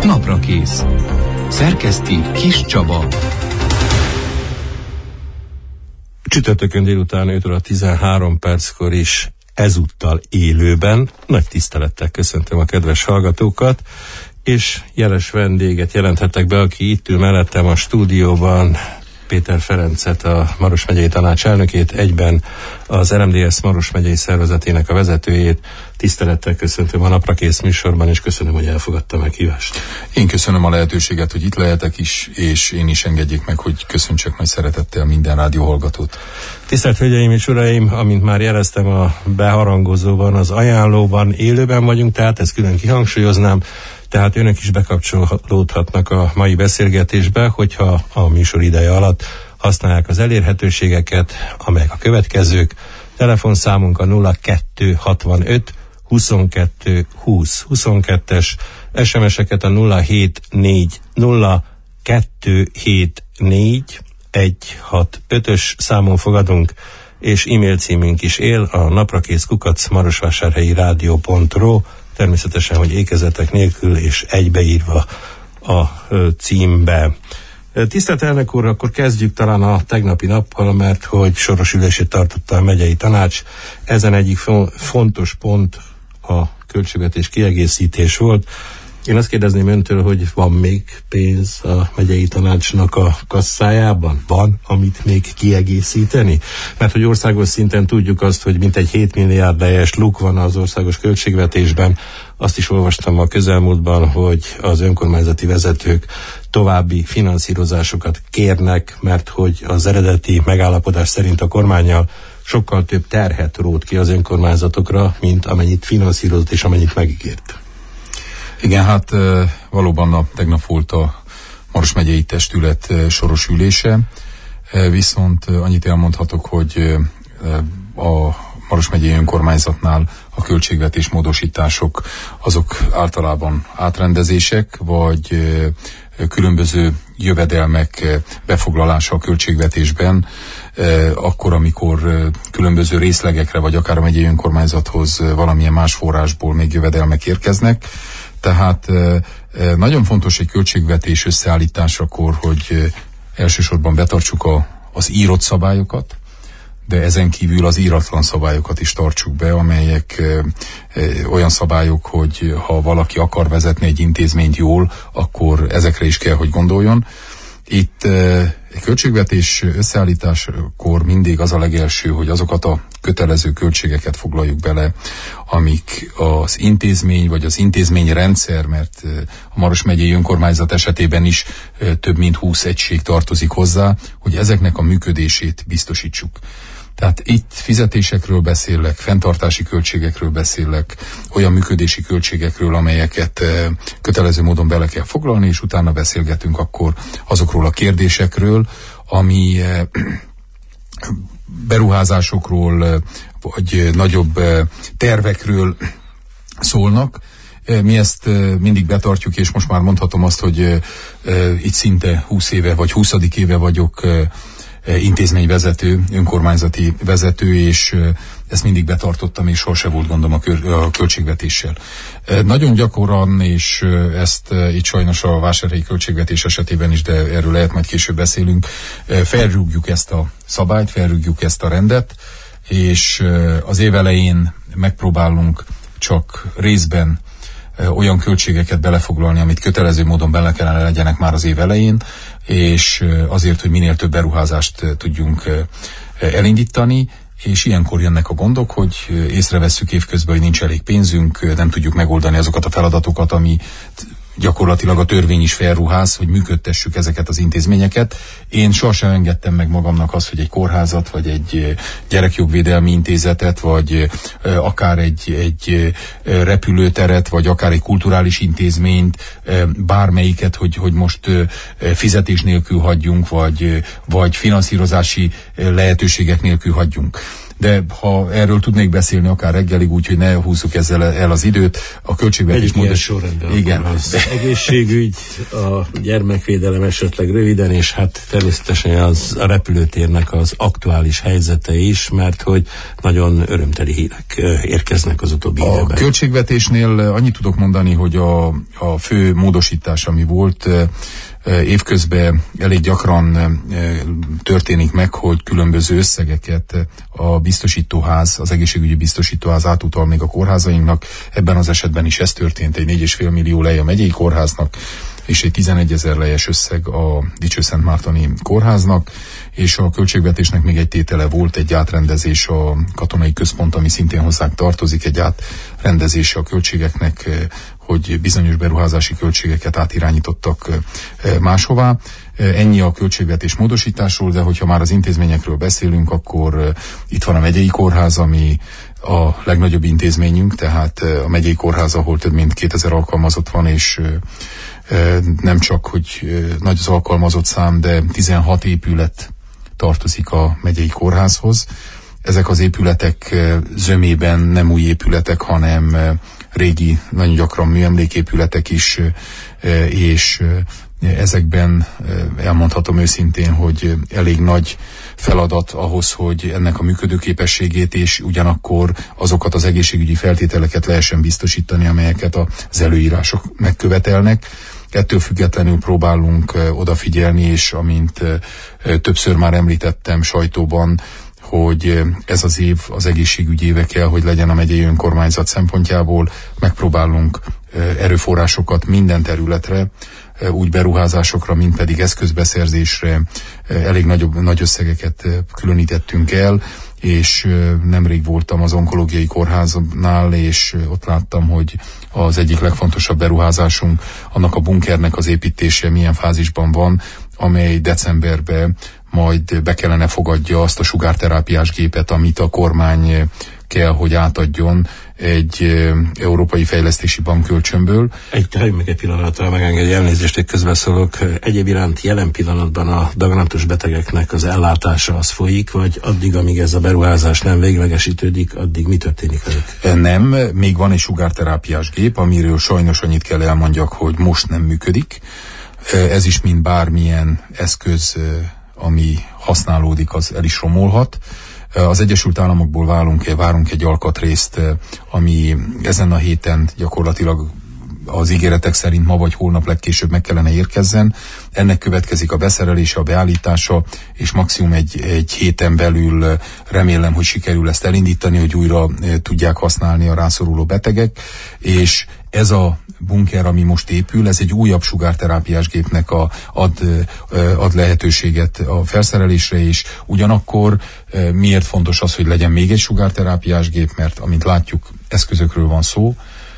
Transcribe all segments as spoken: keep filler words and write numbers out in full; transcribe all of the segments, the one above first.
Naprakész. Szerkeszti Kis Csaba. Csütörtökön délután öt óra tizenhárom perckor is ezúttal élőben. Nagy tisztelettel köszöntöm a kedves hallgatókat, és jeles vendéget jelenthetek be, aki itt ül mellettem a stúdióban, Péter Ferencet, a Maros megyei tanács elnökét, egyben az er em dé es Maros megyei szervezetének a vezetőjét. Tisztelettel köszöntöm a Naprakész műsorban, és köszönöm, hogy elfogadta meghívást. Én köszönöm a lehetőséget, hogy itt lehetek is, és én is engedjék meg, hogy köszöntsek nagy szeretettel minden rádióhallgatót. Tisztelt Hölgyeim és Uraim, amint már jeleztem a beharangozóban, az ajánlóban élőben vagyunk, tehát ezt külön kihangsúlyoznám, tehát önök is bekapcsolódhatnak a mai beszélgetésbe, hogyha a műsor ideje alatt használják az elérhetőségeket, amelyek a következők. Telefonszámunk a nulla kettő hatvanöt huszonkettő húsz huszonkettes, es em es-eket a nulla hét négy nulla kettő hét négy egy hat ötös számon fogadunk, és e-mail címünk is él, a naprakész kukac marosvásárhelyi rádió pont ro, természetesen, hogy ékezetek nélkül és egybeírva a címbe. Tisztelt elnök úr, akkor kezdjük talán a tegnapi nappal, mert hogy soros ülését tartotta a megyei tanács. Ezen egyik fontos pont a költségvetés kiegészítés volt. Én azt kérdezném öntől, hogy van még pénz a megyei tanácsnak a kasszájában? Van, amit még kiegészíteni? Mert hogy országos szinten tudjuk azt, hogy mintegy hét milliárd teljes luk van az országos költségvetésben. Azt is olvastam a közelmúltban, hogy az önkormányzati vezetők további finanszírozásokat kérnek, mert hogy az eredeti megállapodás szerint a kormánnyal sokkal több terhet rót ki az önkormányzatokra, mint amennyit finanszírozott és amennyit megígért. Igen, hát valóban a, tegnap volt a Maros megyei testület soros ülése, viszont annyit elmondhatok, hogy a Maros megyei önkormányzatnál a költségvetés módosítások azok általában átrendezések, vagy különböző jövedelmek befoglalása a költségvetésben, akkor, amikor különböző részlegekre, vagy akár a megyei önkormányzathoz valamilyen más forrásból még jövedelmek érkeznek. Tehát nagyon fontos egy költségvetés összeállításakor, hogy elsősorban betartsuk a, az írott szabályokat, de ezen kívül az íratlan szabályokat is tartsuk be, amelyek olyan szabályok, hogy ha valaki akar vezetni egy intézményt jól, akkor ezekre is kell, hogy gondoljon. Itt egy költségvetés összeállításakor mindig az a legelső, hogy azokat a kötelező költségeket foglaljuk bele, amik az intézmény vagy az intézményrendszer, mert a Maros megyei önkormányzat esetében is több mint húsz egység tartozik hozzá, hogy ezeknek a működését biztosítsuk. Tehát itt fizetésekről beszélek, fenntartási költségekről beszélek, olyan működési költségekről, amelyeket e, kötelező módon bele kell foglalni, és utána beszélgetünk akkor azokról a kérdésekről, ami e, beruházásokról, vagy nagyobb e, tervekről szólnak. E, mi ezt e, mindig betartjuk, és most már mondhatom azt, hogy e, e, itt szinte húsz éve, vagy huszadik éve vagyok e, intézményvezető, önkormányzati vezető, és ezt mindig betartottam, és sose volt gondom a, kör, a költségvetéssel. Nagyon gyakran, és ezt itt sajnos a vásárhelyi költségvetés esetében is, de erről lehet majd később beszélünk, felrúgjuk ezt a szabályt, felrúgjuk ezt a rendet, és az év elején megpróbálunk csak részben olyan költségeket belefoglalni, amit kötelező módon bele kellene legyenek már az év elején, és azért, hogy minél több beruházást tudjunk elindítani, és ilyenkor jönnek a gondok, hogy észrevesszük évközben, hogy nincs elég pénzünk, nem tudjuk megoldani azokat a feladatokat, ami gyakorlatilag a törvény is felruház, hogy működtessük ezeket az intézményeket. Én sohasem engedtem meg magamnak azt, hogy egy kórházat, vagy egy gyerekjogvédelmi intézetet, vagy akár egy, egy repülőteret, vagy akár egy kulturális intézményt, bármelyiket, hogy, hogy most fizetés nélkül hagyjunk, vagy, vagy finanszírozási lehetőségek nélkül hagyjunk. De ha erről tudnék beszélni akár reggelig, úgyhogy ne húzzuk ezzel el az időt, a költségvetés módosításról. Igen. Az egészségügy, a gyermekvédelem esetleg röviden, és hát természetesen az a repülőtérnek az aktuális helyzete is, mert hogy nagyon örömteli hírek érkeznek az utóbbi időben. A költségvetésnél annyit tudok mondani, hogy a, a fő módosítás, ami volt, évközben elég gyakran történik meg, hogy különböző összegeket a biztosítóház, az egészségügyi biztosítóház átutal még a kórházainknak. Ebben az esetben is ez történt, egy négy és fél millió lej a megyei kórháznak, és egy tizenegyezer lejes összeg a Dicsőszentmártoni kórháznak, és a költségvetésnek még egy tétele volt, egy átrendezés a katonai központ, ami szintén hozzánk tartozik, egy átrendezése a költségeknek, hogy bizonyos beruházási költségeket átirányítottak máshová. Ennyi a költségvetés módosításról, de hogyha már az intézményekről beszélünk, akkor itt van a megyei kórház, ami a legnagyobb intézményünk, tehát a megyei kórház, ahol több mint kétezer alkalmazott van, és nem csak, hogy nagy az alkalmazott szám, de tizenhat épület tartozik a megyei kórházhoz. Ezek az épületek zömében nem új épületek, hanem régi, nagyon gyakran műemléképületek is, és ezekben elmondhatom őszintén, hogy elég nagy feladat ahhoz, hogy ennek a működőképességét és ugyanakkor azokat az egészségügyi feltételeket lehessen biztosítani, amelyeket az előírások megkövetelnek. Ettől függetlenül próbálunk odafigyelni, és amint többször már említettem sajtóban, hogy ez az év az egészségügyi éve kell, hogy legyen a megyei önkormányzat szempontjából. Megpróbálunk erőforrásokat minden területre, úgy beruházásokra, mint pedig eszközbeszerzésre elég nagyobb, nagy összegeket különítettünk el, és nemrég voltam az onkológiai kórháznál, és ott láttam, hogy az egyik legfontosabb beruházásunk, annak a bunkernek az építése milyen fázisban van, amely decemberben majd be kellene fogadja azt a sugárterápiás gépet, amit a kormány kell, hogy átadjon egy e, Európai Fejlesztési Bank kölcsönből. Egy, meg egy pillanatra megengedj, elnézést, egy közbeszólok. Egyéb iránt jelen pillanatban a daganatos betegeknek az ellátása az folyik, vagy addig, amíg ez a beruházás nem véglegesítődik, addig mi történik velük? Nem, még van egy sugárterápiás gép, amiről sajnos annyit kell elmondjak, hogy most nem működik. Ez is, mint bármilyen eszköz, ami használódik, az el is romolhat. Az Egyesült Államokból várunk, várunk egy alkatrészt, ami ezen a héten gyakorlatilag az ígéretek szerint ma vagy holnap legkésőbb meg kellene érkezzen. Ennek következik a beszerelése, a beállítása, és maximum egy, egy héten belül remélem, hogy sikerül ezt elindítani, hogy újra tudják használni a rászoruló betegek, és ez a bunker, ami most épül, ez egy újabb sugárterápiás gépnek a, ad, ad lehetőséget a felszerelésre is. Ugyanakkor miért fontos az, hogy legyen még egy sugárterápiás gép, mert amint látjuk, eszközökről van szó,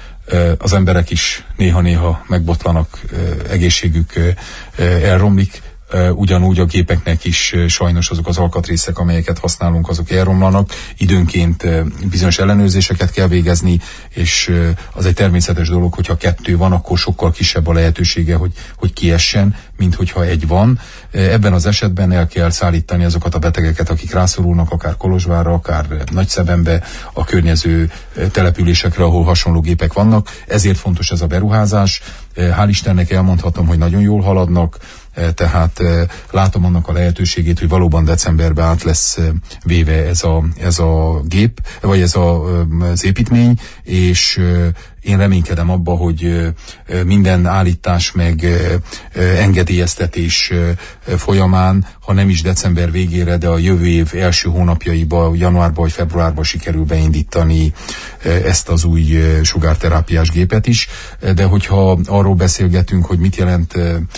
az emberek is néha-néha megbotlanak, egészségük elromlik, ugyanúgy a gépeknek is sajnos azok az alkatrészek, amelyeket használunk, azok elromlanak. Időnként bizonyos ellenőrzéseket kell végezni, és az egy természetes dolog, hogyha kettő van, akkor sokkal kisebb a lehetősége, hogy, hogy kiessen, mint hogyha egy van. Ebben az esetben el kell szállítani azokat a betegeket, akik rászorulnak, akár Kolozsvárra, akár Nagyszebenbe, a környező településekre, ahol hasonló gépek vannak. Ezért fontos ez a beruházás. Hál' Istennek elmondhatom, hogy nagyon jól haladnak, tehát látom annak a lehetőségét, hogy valóban decemberben át lesz véve ez a, ez a gép, vagy ez a, az építmény, és én reménykedem abba, hogy minden állítás meg engedélyeztetés folyamán, ha nem is december végére, de a jövő év első hónapjaiba, januárban vagy februárban sikerül beindítani ezt az új sugárterápiás gépet is. De hogyha arról beszélgetünk, hogy mit jelent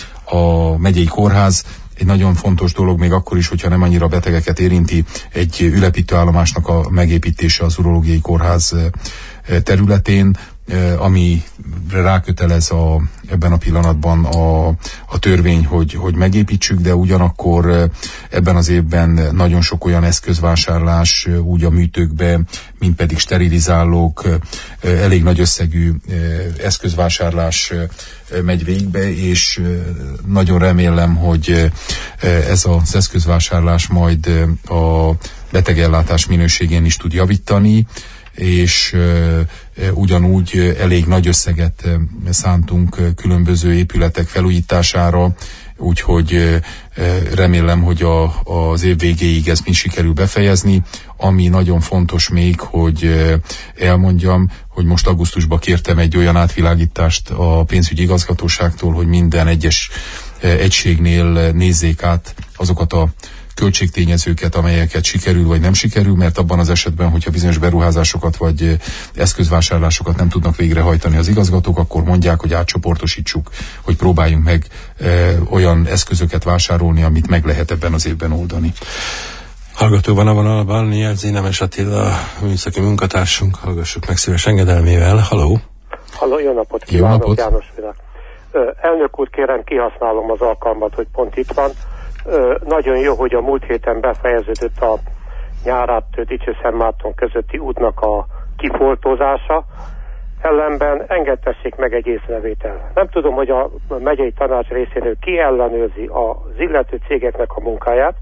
a megyei kórház, egy nagyon fontos dolog, még akkor is, hogyha nem annyira betegeket érinti, egy ülepítőállomásnak a megépítése az urológiai kórház területén, amire rákötelez a ebben a pillanatban a, a törvény, hogy, hogy megépítsük, de ugyanakkor ebben az évben nagyon sok olyan eszközvásárlás úgy a műtőkbe, mint pedig sterilizálók, elég nagy összegű eszközvásárlás megy végbe, és nagyon remélem, hogy ez az eszközvásárlás majd a betegellátás minőségén is tud javítani, és ugyanúgy elég nagy összeget szántunk különböző épületek felújítására, úgyhogy remélem, hogy a, az év végéig ezt mi sikerül befejezni. Ami nagyon fontos még, hogy elmondjam, hogy most augusztusban kértem egy olyan átvilágítást a pénzügyi igazgatóságtól, hogy minden egyes egységnél nézzék át azokat a költségtényezőket, amelyeket sikerül vagy nem sikerül, mert abban az esetben, hogyha bizonyos beruházásokat vagy eszközvásárlásokat nem tudnak végrehajtani az igazgatók, akkor mondják, hogy átcsoportosítsuk, hogy próbáljunk meg e, olyan eszközöket vásárolni, amit meg lehet ebben az évben oldani. Hallgató van a vonalban, Jelzi Nemes Attila, műszaki munkatársunk, hallgassuk meg szíves engedelmével. Halló! Halló, jó napot kívánok, jó napot. János Virág. Elnök úr, kérem, kihasználom az alkalmat, hogy pont itt van. Ö, nagyon jó, hogy a múlt héten befejeződött a Nyárát Dicső-Szentmárton közötti útnak a kifoltózása. Ellenben engedtessék meg egy észrevétel. Nem tudom, hogy a megyei tanács részéről ki ellenőrzi az illető cégeknek a munkáját,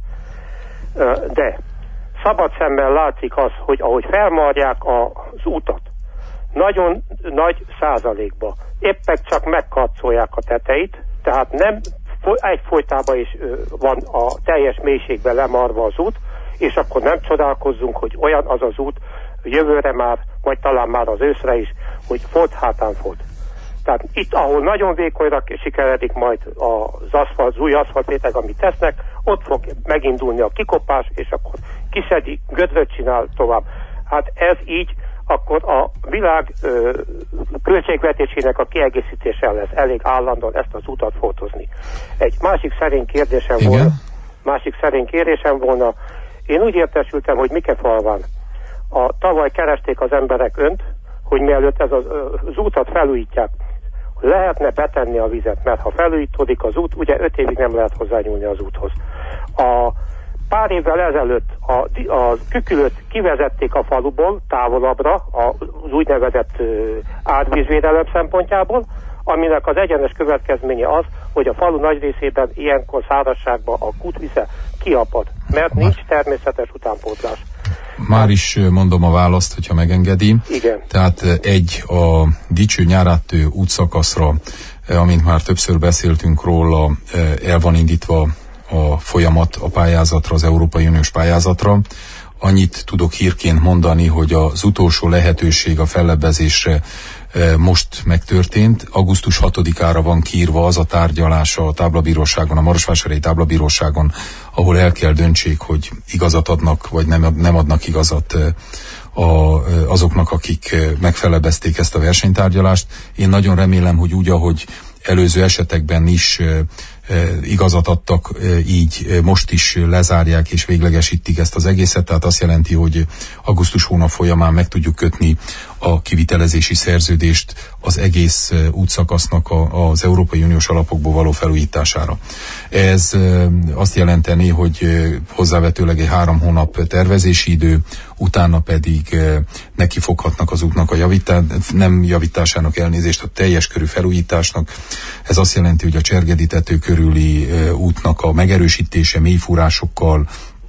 ö, de szabad szemmel látszik az, hogy ahogy felmarják az utat, nagyon nagy százalékba éppen csak megkarcolják a tetejét, tehát nem egyfolytában is van a teljes mélységben lemarva az út, és akkor nem csodálkozzunk, hogy olyan az az út jövőre már, vagy talán már az őszre is, hogy folt hátán folt. Tehát itt, ahol nagyon vékonyra sikeredik majd az, aszfalt, az új aszfaltréteg, amit tesznek, ott fog megindulni a kikopás, és akkor kiszedi, gödröt csinál tovább. Hát ez így, akkor a világ ö, költségvetésének a kiegészítése lesz elég állandóan ezt az utat fotózni. Egy másik szerény kérdésem Igen. volna, másik szerény kérdésem volna, én úgy értesültem, hogy Mikefalván a tavaly keresték az emberek önt, hogy mielőtt ez az, az útat felújítják, lehetne betenni a vizet, mert ha felújítódik az út, ugye öt évig nem lehet hozzányúlni az úthoz. A pár évvel ezelőtt a, a kükülöt kivezették a faluból távolabbra az úgynevezett árvízvédelem szempontjából, aminek az egyenes következménye az, hogy a falu nagy részében ilyenkor szárazságban a kútvize kiapad, mert nincs természetes utánpótlás. Már is mondom a választ, hogyha megengedi. Igen. Tehát egy a Dicső-Nyáráttő útszakaszra, amint már többször beszéltünk róla, el van indítva a folyamat a pályázatra, az Európai Uniós pályázatra. Annyit tudok hírként mondani, hogy az utolsó lehetőség a fellebbezésre most megtörtént. augusztus hatodikára van kiírva az a tárgyalása a táblabíróságon, a Marosvásárhelyi táblabíróságon, ahol el kell döntsék, hogy igazat adnak, vagy nem, nem adnak igazat a, azoknak, akik megfellebbezték ezt a versenytárgyalást. Én nagyon remélem, hogy úgy, ahogy előző esetekben is igazat adtak, így most is lezárják és véglegesítik ezt az egészet, tehát azt jelenti, hogy augusztus hónap folyamán meg tudjuk kötni a kivitelezési szerződést az egész útszakasznak az Európai Uniós alapokból való felújítására. Ez azt jelenteni, hogy hozzávetőleg egy három hónap tervezési idő, utána pedig neki foghatnak az útnak a javítás, nem javításának, elnézést, a teljes körű felújításnak. Ez azt jelenti, hogy a Csergedi tető körüli útnak a megerősítése mélyfúrásokkal,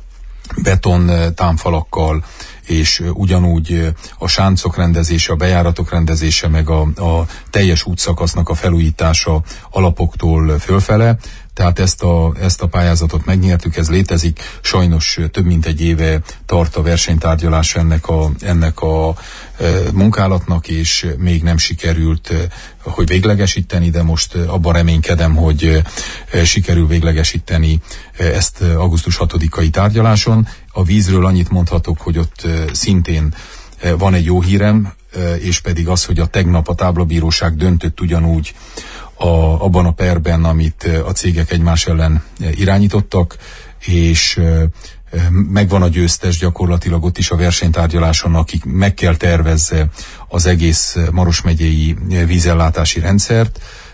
beton támfalakkal, és ugyanúgy a sáncok rendezése, a bejáratok rendezése, meg a, a teljes útszakasznak a felújítása alapoktól fölfele. Tehát ezt a, ezt a pályázatot megnyertük, ez létezik. Sajnos több mint egy éve tart a versenytárgyalás ennek a, ennek a e, munkálatnak, és még nem sikerült, hogy véglegesíteni, de most abban reménykedem, hogy e, sikerül véglegesíteni ezt augusztus hatodikai tárgyaláson. A vízről annyit mondhatok, hogy ott e, szintén e, van egy jó hírem, e, és pedig az, hogy a tegnap a táblabíróság döntött ugyanúgy A, abban a perben, amit a cégek egymás ellen irányítottak, és megvan a győztes gyakorlatilag ott is a versenytárgyaláson, akik meg kell tervezze az egész Maros megyei vízellátási rendszert.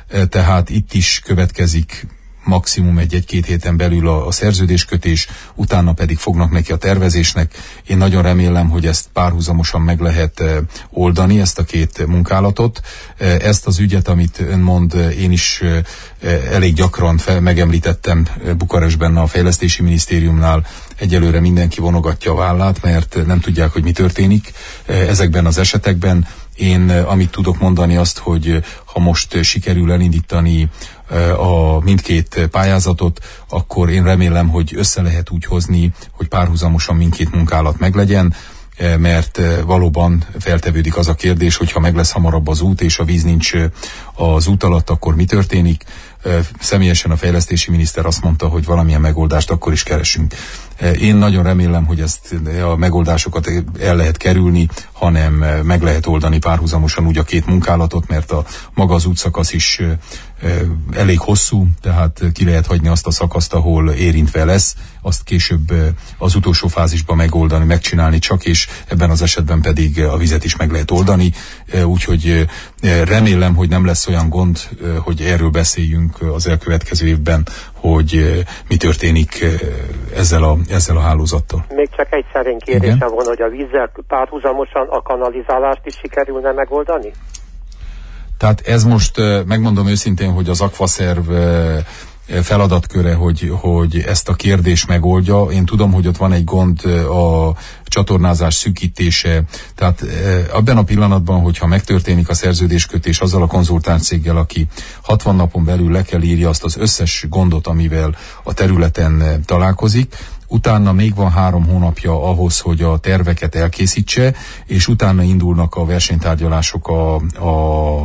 tehát itt is következik maximum egy-egy-két héten belül a, a szerződéskötés, utána pedig fognak neki a tervezésnek. Én nagyon remélem, hogy ezt párhuzamosan meg lehet oldani, ezt a két munkálatot. Ezt az ügyet, amit ön mond, én is elég gyakran fel, megemlítettem Bukarestben a Fejlesztési Minisztériumnál. Egyelőre mindenki vonogatja a vállát, mert nem tudják, hogy mi történik ezekben az esetekben. Én amit tudok mondani azt, hogy ha most sikerül elindítani a mindkét pályázatot, akkor én remélem, hogy össze lehet úgy hozni, hogy párhuzamosan mindkét munkálat meglegyen, mert valóban feltevődik az a kérdés, hogy ha meg lesz hamarabb az út, és a víz nincs az út alatt, akkor mi történik? Személyesen a fejlesztési miniszter azt mondta, hogy valamilyen megoldást akkor is keresünk. Én nagyon remélem, hogy ezt a megoldásokat el lehet kerülni, hanem meg lehet oldani párhuzamosan úgy a két munkálatot, mert a maga az útszakasz is elég hosszú, tehát ki lehet hagyni azt a szakaszt, ahol érintve lesz, azt később az utolsó fázisban megoldani, megcsinálni csak, és ebben az esetben pedig a vizet is meg lehet oldani. Úgyhogy remélem, hogy nem lesz olyan gond, hogy erről beszéljünk az elkövetkező évben, hogy mi történik ezzel a, ezzel a hálózattal. Még csak egy szerény kérdésem van, hogy a vízzel párhuzamosan a kanalizálást is sikerülne megoldani? Tehát ez most, megmondom őszintén, hogy az akvaszerv feladatköre, hogy, hogy ezt a kérdést megoldja. Én tudom, hogy ott van egy gond a csatornázás szűkítése, tehát abban a pillanatban, hogyha megtörténik a szerződéskötés azzal a konzultánscéggel, aki hatvan napon belül le kell írja azt az összes gondot, amivel a területen találkozik, utána még van három hónapja ahhoz, hogy a terveket elkészítse, és utána indulnak a versenytárgyalások a, a,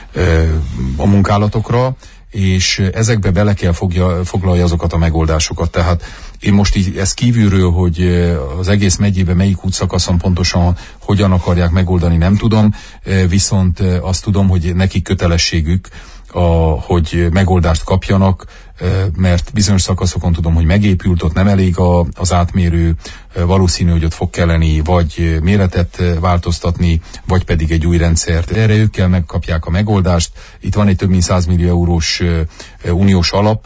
a munkálatokra, és ezekbe bele kell fogja, foglalja azokat a megoldásokat. Tehát én most így ezt kívülről, hogy az egész megyében melyik útszakaszon pontosan hogyan akarják megoldani, nem tudom, viszont azt tudom, hogy nekik kötelességük, a, hogy megoldást kapjanak, mert bizonyos szakaszokon tudom, hogy megépült, ott nem elég a, az átmérő, valószínű, hogy ott fog kelleni vagy méretet változtatni, vagy pedig egy új rendszert. Erre ők kell megkapják a megoldást. Itt van egy több mint száz millió eurós uniós alap,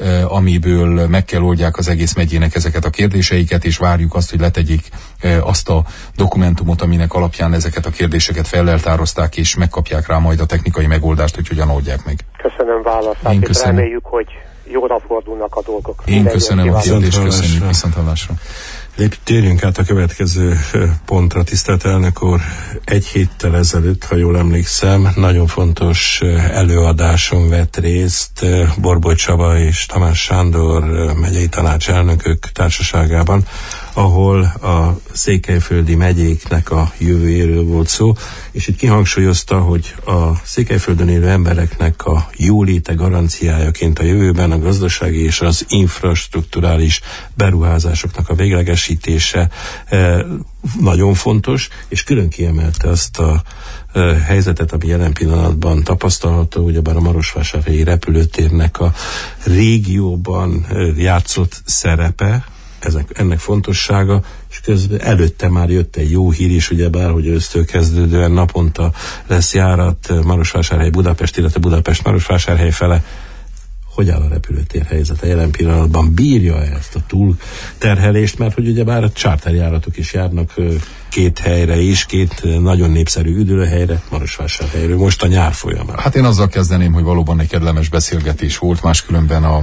amiből meg kell oldják az egész megyének ezeket a kérdéseiket, és várjuk azt, hogy letegyék azt a dokumentumot, aminek alapján ezeket a kérdéseket felleltározták, és megkapják rá majd a technikai megoldást, hogy hogyan oldják meg. Köszönöm válaszát, Én és köszönöm. reméljük, hogy jóra fordulnak a dolgok. Én Minden köszönöm a kérdést, köszönjük, viszonthallásra. Térjünk át a következő pontra, tisztelt elnök úr. Egy héttel ezelőtt, ha jól emlékszem, nagyon fontos előadáson vett részt Borbóly Csaba és Tamás Sándor megyei tanácselnökök társaságában, ahol a székelyföldi megyéknek a jövőjéről volt szó, és itt kihangsúlyozta, hogy a Székelyföldön élő embereknek a jóléte garanciájaként a jövőben a gazdasági és az infrastrukturális beruházásoknak a véglegesítése eh, nagyon fontos, és külön kiemelte azt a eh, helyzetet, ami jelen pillanatban tapasztalható, ugyebár a Marosvásárhelyi repülőtérnek a régióban eh, játszott szerepe, Ezek, ennek fontossága, és közben előtte már jött egy jó hír is, ugyebár, hogy ősztől kezdődően naponta lesz járat Marosvásárhely Budapest, illetve Budapest Marosvásárhely fele. Hogy áll a repülőtér helyzete jelen pillanatban? Bírja ezt a túlterhelést, mert hogy ugyebár a charterjáratok is járnak két helyre is, két nagyon népszerű üdülőhelyre, Marosvásárhelyről, most a nyár folyamán. Hát én azzal kezdeném, hogy valóban egy kedlemes beszélgetés volt, máskülönben a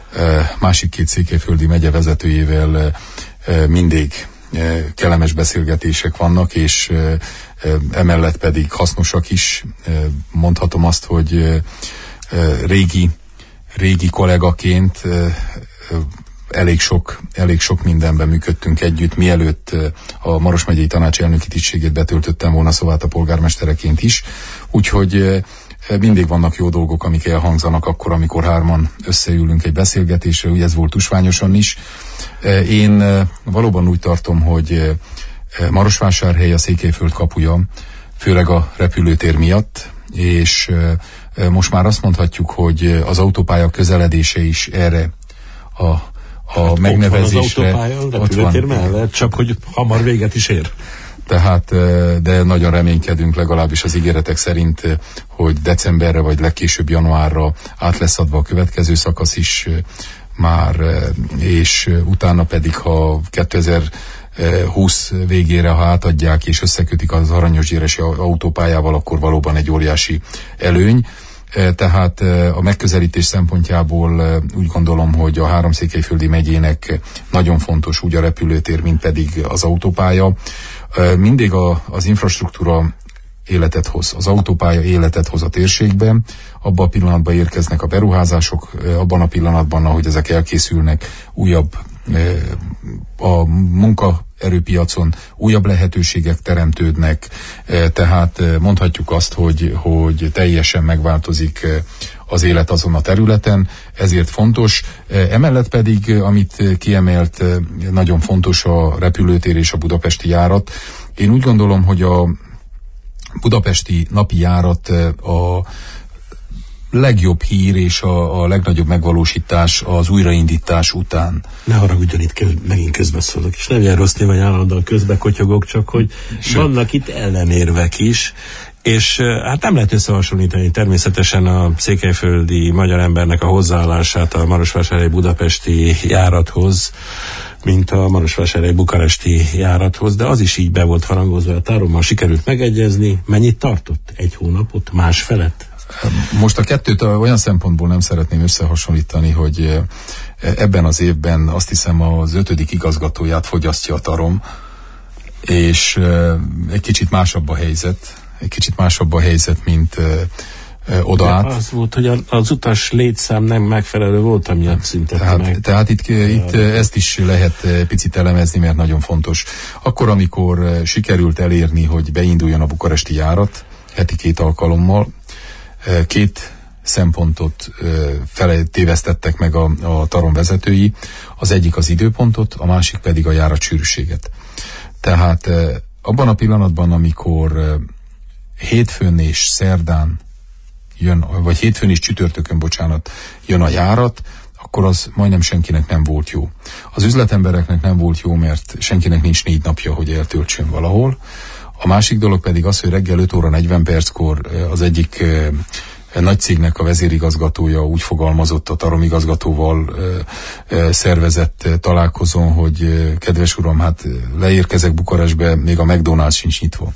másik két székelyföldi megye vezetőjével mindig kellemes beszélgetések vannak, és emellett pedig hasznosak is. Mondhatom azt, hogy régi, régi kollégaként elég sok, elég sok mindenben működtünk együtt, mielőtt a Maros megyei tanács elnöki tisztségét betöltöttem volna, Szováta polgármestereként is. Úgyhogy mindig vannak jó dolgok, amik elhangzanak akkor, amikor hárman összeülünk egy beszélgetésre, ugye ez volt tusványosan is. Én valóban úgy tartom, hogy Marosvásárhely a Székelyföld kapuja, főleg a repülőtér miatt, és most már azt mondhatjuk, hogy az autópálya közeledése is erre a, a hát megnevezésre. Ott van az autópálya, a repülőtér mellett, csak hogy hamar véget is ér. Tehát, de nagyon reménykedünk legalábbis az ígéretek szerint, hogy decemberre vagy legkésőbb januárra át lesz adva a következő szakasz is már, és utána pedig, ha kétezer-húsz végére, ha átadják és összekötik az Aranyos-Gyéresi autópályával, akkor valóban egy óriási előny. Tehát a megközelítés szempontjából úgy gondolom, hogy a Háromszékelyföldi megyének nagyon fontos úgy a repülőtér, mint pedig az autópálya. Mindig a, az infrastruktúra életet hoz, az autópálya életet hoz a térségben, abban a pillanatban érkeznek a beruházások, abban a pillanatban, ahogy ezek elkészülnek, újabb a munkaerőpiacon újabb lehetőségek teremtődnek, tehát mondhatjuk azt, hogy, hogy teljesen megváltozik az élet azon a területen, ezért fontos. Emellett pedig, amit kiemelt, nagyon fontos a repülőtér és a budapesti járat. Én úgy gondolom, hogy a budapesti napi járat a legjobb hír és a, a legnagyobb megvalósítás az újraindítás után. Ne haragudjon, itt kell, megint közbeszólok, és nem ilyen rossz néven állandóan közbekotyogok, csak hogy Sőt. vannak itt ellenérvek is, és hát nem lehet összehasonlítani természetesen a székelyföldi magyar embernek a hozzáállását a Marosvásárhely-budapesti járathoz, mint a Marosvásárhely-bukaresti járathoz, de az is így be volt harangozva, a tárommal sikerült megegyezni. Mennyit tartott? Egy hónapot? Más felett? Most a kettőt olyan szempontból nem szeretném összehasonlítani, hogy ebben az évben azt hiszem az ötödik igazgatóját fogyasztja a tarom, és egy kicsit másabb a helyzet, egy kicsit másabb a helyzet, mint oda át. Az volt, hogy az utas létszám nem megfelelő volt, amiatt szüntette tehát, meg. Tehát itt, itt ezt is lehet picit elemezni, mert nagyon fontos. Akkor, amikor sikerült elérni, hogy beinduljon a bukaresti járat, heti két alkalommal, két szempontot fele tévesztettek meg a, a tarom vezetői, az egyik az időpontot, a másik pedig a járat sűrűséget. Tehát abban a pillanatban, amikor hétfőn és szerdán jön, vagy hétfőn és csütörtökön, bocsánat, jön a járat, akkor az majdnem senkinek nem volt jó. Az üzletembereknek nem volt jó, mert senkinek nincs négy napja, hogy eltöltsön valahol. A másik dolog pedig az, hogy reggel öt óra negyven perckor az egyik nagy cégnek a vezérigazgatója úgy fogalmazott a taromigazgatóval szervezett találkozón, hogy kedves uram, hát leérkezek Bukarestbe, még a McDonald's sincs nyitva.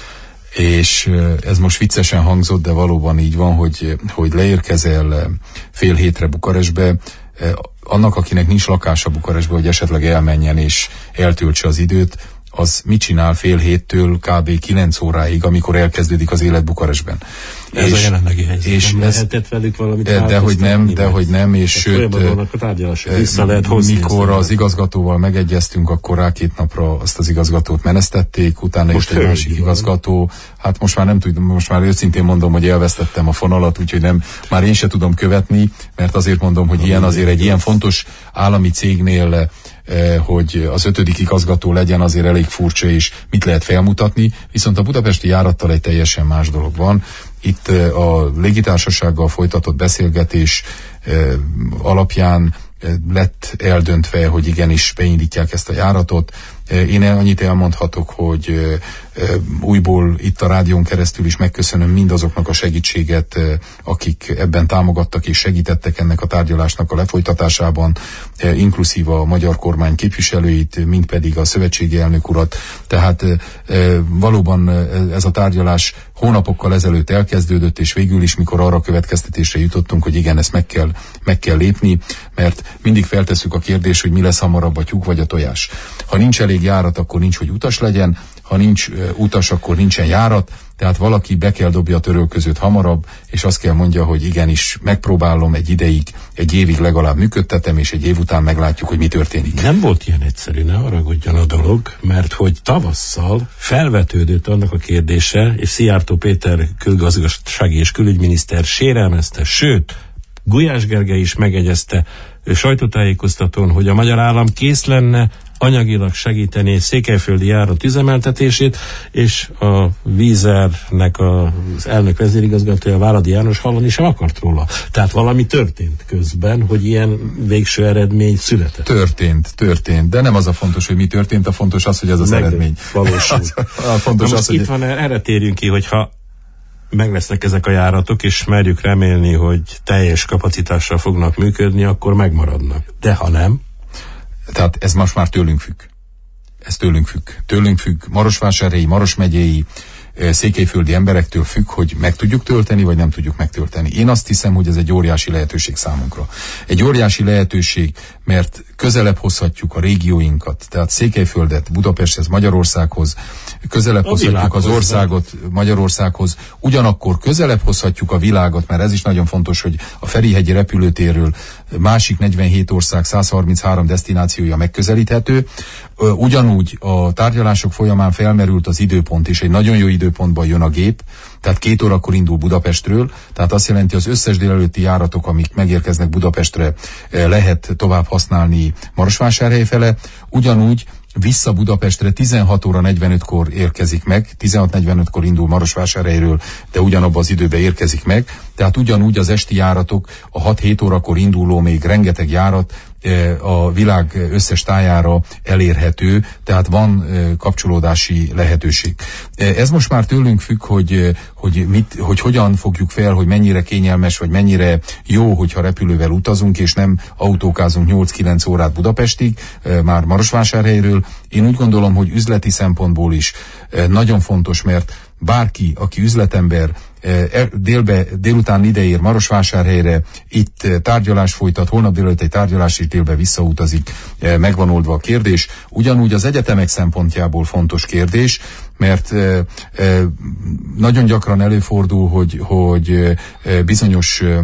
És ez most viccesen hangzott, de valóban így van, hogy, hogy leérkezel fél hétre Bukarestbe, annak, akinek nincs lakása Bukarestbe, hogy esetleg elmenjen és eltöltse az időt, az mit csinál fél héttől kb. kilenc óráig, amikor elkezdődik az élet Bukarestben. Ez és, a jelenlegi helyzet. És nem ez, lehetett velük valamit de, de hogy nem, de hogy nem, és sőt, mikor az igazgatóval megegyeztünk, akkor rá két napra azt az igazgatót menesztették, utána most jött egy másik van. igazgató. Hát most már nem tudom, most már őszintén mondom, hogy elvesztettem a fonalat, úgyhogy nem, már én se tudom követni, mert azért mondom, hogy ilyen azért egy ilyen fontos állami cégnél, hogy az ötödik igazgató legyen, azért elég furcsa, és mit lehet felmutatni, viszont a budapesti járattal egy teljesen más dolog van. Itt a légitársasággal folytatott beszélgetés alapján lett eldöntve, hogy igenis beindítják ezt a járatot. Én annyit elmondhatok, hogy újból itt a rádión keresztül is megköszönöm mindazoknak a segítséget, akik ebben támogattak és segítettek ennek a tárgyalásnak a lefolytatásában, inkluszív a magyar kormány képviselőit, mint pedig a szövetségi elnök urat. Tehát valóban ez a tárgyalás hónapokkal ezelőtt elkezdődött, és végül is, mikor arra következtetésre jutottunk, hogy igen, ezt meg kell, meg kell lépni, mert mindig feltesszük a kérdést, hogy mi lesz hamarabb, a tyúk vagy a tojás. Ha nincs elég járat, akkor nincs, hogy utas legyen, ha nincs uh, utas, akkor nincsen járat, tehát valaki be kell dobja a törölközőt hamarabb, és azt kell mondja, hogy igenis megpróbálom egy ideig, egy évig legalább működtetem, és egy év után meglátjuk, hogy mi történik. Nem volt ilyen egyszerű, ne haragudjon a dolog, mert hogy tavasszal felvetődött annak a kérdése, és Szijjártó Péter külgazdasági és külügyminiszter sérelmezte, sőt, Gulyás Gergely is megegyezte sajtótájékoztatón, hogy a magyar állam kész lenne anyagilag segíteni székelyföldi járat üzemeltetését, és a Vízernek az elnök vezérigazgatója, Váradi János hallani sem akart róla. Tehát valami történt közben, hogy ilyen végső eredmény született. Történt, történt, de nem az a fontos, hogy mi történt, a fontos az, hogy ez az Meg eredmény. Valósul. a fontos az, az, hogy itt van, erre térjünk ki, hogyha meg lesznek ezek a járatok, és merjük remélni, hogy teljes kapacitással fognak működni, akkor megmaradnak. De ha nem? Tehát ez most már tőlünk függ. Ez tőlünk függ. Tőlünk függ, Marosvásárhelyi, Maros megyei, székelyföldi emberektől függ, hogy meg tudjuk tölteni, vagy nem tudjuk megtölteni. Én azt hiszem, hogy ez egy óriási lehetőség számunkra. Egy óriási lehetőség, mert közelebb hozhatjuk a régióinkat, tehát Székelyföldet, Budapesthez, Magyarországhoz, közelebb a hozhatjuk az országot Magyarországhoz, ugyanakkor közelebb hozhatjuk a világot, mert ez is nagyon fontos, hogy a Ferihegyi repülőtérről másik negyvenhét ország száz harminchárom desztinációja megközelíthető. Ugyanúgy a tárgyalások folyamán felmerült az időpont, és egy nagyon jó időpontban jön a gép, tehát két órakor indul Budapestről, tehát azt jelenti, az összes délelőtti járatok, amik megérkeznek Budapestre, lehet tovább használni Marosvásárhely fele. Ugyanúgy vissza Budapestre tizenhat óra negyvenötkor érkezik meg, tizenhat negyvenötkor indul Marosvásárhelyről, de ugyanabban az időben érkezik meg, tehát ugyanúgy az esti járatok, a hat-hét órakor induló még rengeteg járat a világ összes tájára elérhető, tehát van kapcsolódási lehetőség. Ez most már tőlünk függ, hogy, hogy, mit, hogy hogyan fogjuk fel, hogy mennyire kényelmes, vagy mennyire jó, hogyha repülővel utazunk, és nem autókázunk nyolc-kilenc órát Budapestig, már Marosvásárhelyről. Én úgy gondolom, hogy üzleti szempontból is nagyon fontos, mert bárki, aki üzletember, délbe, délután ideér Marosvásárhelyre, itt tárgyalás folytat, holnap délután egy tárgyalás és délbe visszautazik, megvan oldva a kérdés. Ugyanúgy az egyetemek szempontjából fontos kérdés, mert e, e, nagyon gyakran előfordul, hogy, hogy e, bizonyos e,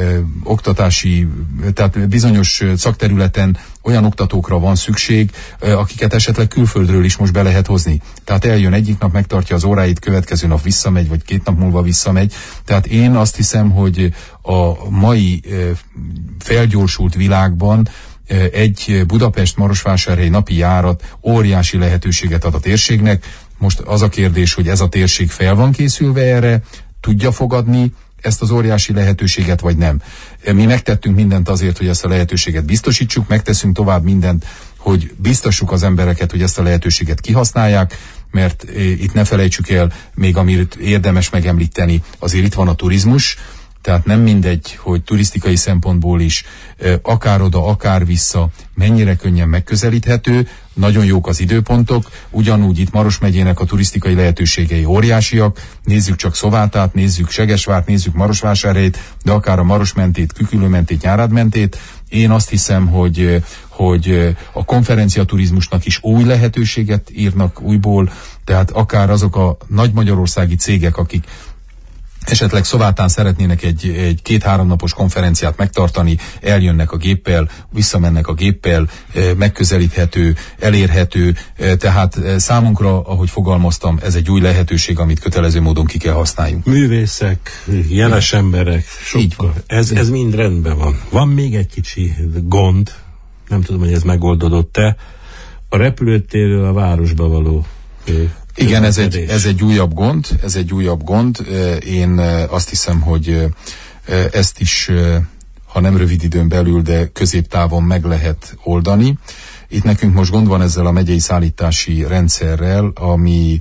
oktatási, tehát bizonyos szakterületen olyan oktatókra van szükség, e, akiket esetleg külföldről is most be lehet hozni. Tehát eljön egyik nap, megtartja az óráit, következő nap visszamegy, vagy két nap múlva visszamegy. Tehát én azt hiszem, hogy a mai e, felgyorsult világban egy Budapest-Marosvásárhely napi járat óriási lehetőséget ad a térségnek. Most az a kérdés, hogy ez a térség fel van készülve erre, tudja fogadni ezt az óriási lehetőséget, vagy nem. Mi megtettünk mindent azért, hogy ezt a lehetőséget biztosítsuk, megteszünk tovább mindent, hogy biztosuk az embereket, hogy ezt a lehetőséget kihasználják, mert itt ne felejtsük el, még amit érdemes megemlíteni, azért itt van a turizmus, tehát nem mindegy, hogy turisztikai szempontból is akár oda, akár vissza mennyire könnyen megközelíthető, nagyon jók az időpontok, ugyanúgy itt Maros megyének a turisztikai lehetőségei óriásiak, nézzük csak Szovátát, nézzük Segesvárt, nézzük Marosvásárhelyt, de akár a Marosmentét, Küküllőmentét, Nyárádmentét. Én azt hiszem, hogy, hogy a konferenciaturizmusnak is új lehetőséget írnak újból, tehát akár azok a nagy magyarországi cégek, akik esetleg Szovátán szeretnének egy, egy két-három napos konferenciát megtartani, eljönnek a géppel, visszamennek a géppel, megközelíthető, elérhető, tehát számunkra, ahogy fogalmaztam, ez egy új lehetőség, amit kötelező módon ki kell használjunk. Művészek, jeles emberek, sokkal. Ez, ez mind rendben van. Van még egy kicsi gond, nem tudom, hogy ez megoldódott-e, a repülőtérről a városba való. Igen, ez egy, ez egy újabb gond, ez egy újabb gond. Én azt hiszem, hogy ezt is, ha nem rövid időn belül, de középtávon meg lehet oldani. Itt nekünk most gond van ezzel a megyei szállítási rendszerrel, ami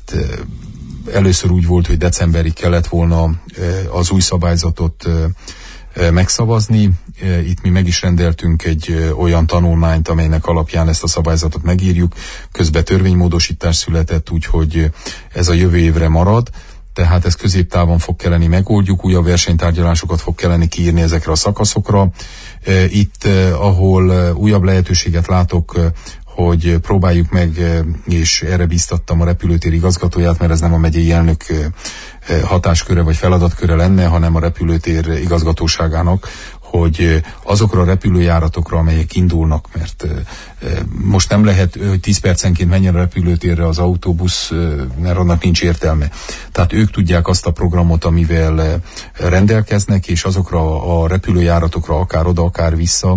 először úgy volt, hogy decemberig kellett volna az új szabályzatot megszavazni. Itt mi meg is rendeltünk egy olyan tanulmányt, amelynek alapján ezt a szabályzatot megírjuk. Közben törvénymódosítás született, úgyhogy ez a jövő évre marad, tehát ez középtávon fog kelleni megoldjuk, újabb versenytárgyalásokat fog kelleni kiírni ezekre a szakaszokra. Itt, ahol újabb lehetőséget látok, hogy próbáljuk meg, és erre bíztattam a repülőtér igazgatóját, mert ez nem a megyei elnök hatásköre vagy feladatköre lenne, hanem a repülőtér igazgatóságának, hogy azokra a repülőjáratokra, amelyek indulnak, mert most nem lehet, hogy tíz percenként menjen a repülőtérre az autóbusz, mert annak nincs értelme. Tehát ők tudják azt a programot, amivel rendelkeznek, és azokra a repülőjáratokra, akár oda, akár vissza,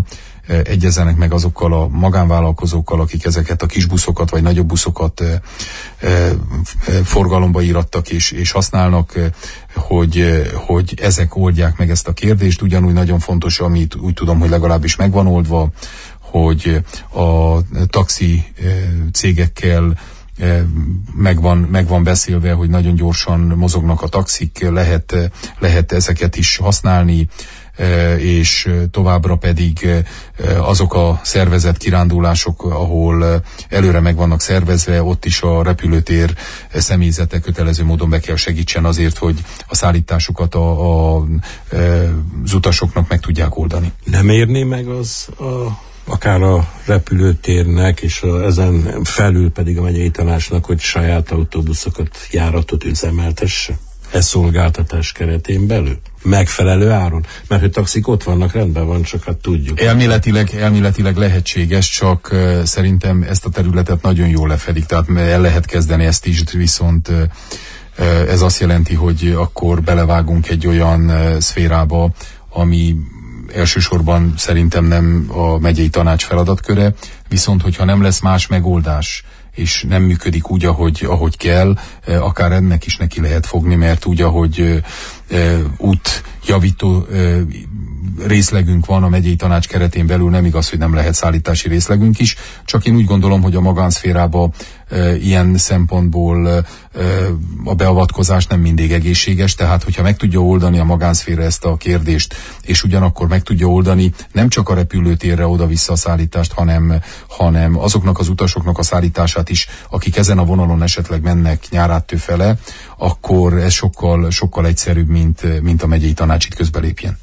egyezzenek meg azokkal a magánvállalkozókkal, akik ezeket a kis buszokat vagy nagyobb buszokat forgalomba írattak és, és használnak, hogy, hogy ezek oldják meg ezt a kérdést. Ugyanúgy nagyon fontos, amit úgy tudom, hogy legalábbis megvan oldva, hogy a taxi cégekkel megvan, megvan beszélve, hogy nagyon gyorsan mozognak a taxik, lehet, lehet ezeket is használni, és továbbra pedig azok a szervezett kirándulások, ahol előre meg vannak szervezve, ott is a repülőtér személyzete kötelező módon be kell segítsen azért, hogy a szállításukat a, a, az utasoknak meg tudják oldani. Nem érné meg az a akár a repülőtérnek, és a, ezen felül pedig a megyei tanácsnak, hogy saját autóbuszokat, járatot üzemeltesse? E szolgáltatás keretén belül? Megfelelő áron? Mert hogy taxik ott vannak, rendben van, csak hát tudjuk. Elméletileg, elméletileg lehetséges, csak uh, szerintem ezt a területet nagyon jól lefedik, tehát el lehet kezdeni ezt is, viszont uh, ez azt jelenti, hogy akkor belevágunk egy olyan uh, szférába, ami elsősorban szerintem nem a megyei tanács feladatköre, viszont hogyha nem lesz más megoldás, és nem működik úgy, ahogy, ahogy kell, akár ennek is neki lehet fogni, mert úgy, ahogy e, útjavító e, részlegünk van a megyei tanács keretén belül, nem igaz, hogy nem lehet szállítási részlegünk is, csak én úgy gondolom, hogy a magánszférába e, ilyen szempontból e, a beavatkozás nem mindig egészséges, tehát hogyha meg tudja oldani a magánszféra ezt a kérdést, és ugyanakkor meg tudja oldani nem csak a repülőtérre oda-vissza a szállítást, hanem, hanem azoknak az utasoknak a szállítását is, akik ezen a vonalon esetleg mennek Nyáráttő fele, akkor ez sokkal, sokkal egyszerűbb, mint, mint a megyei tanács itt közbelépjen.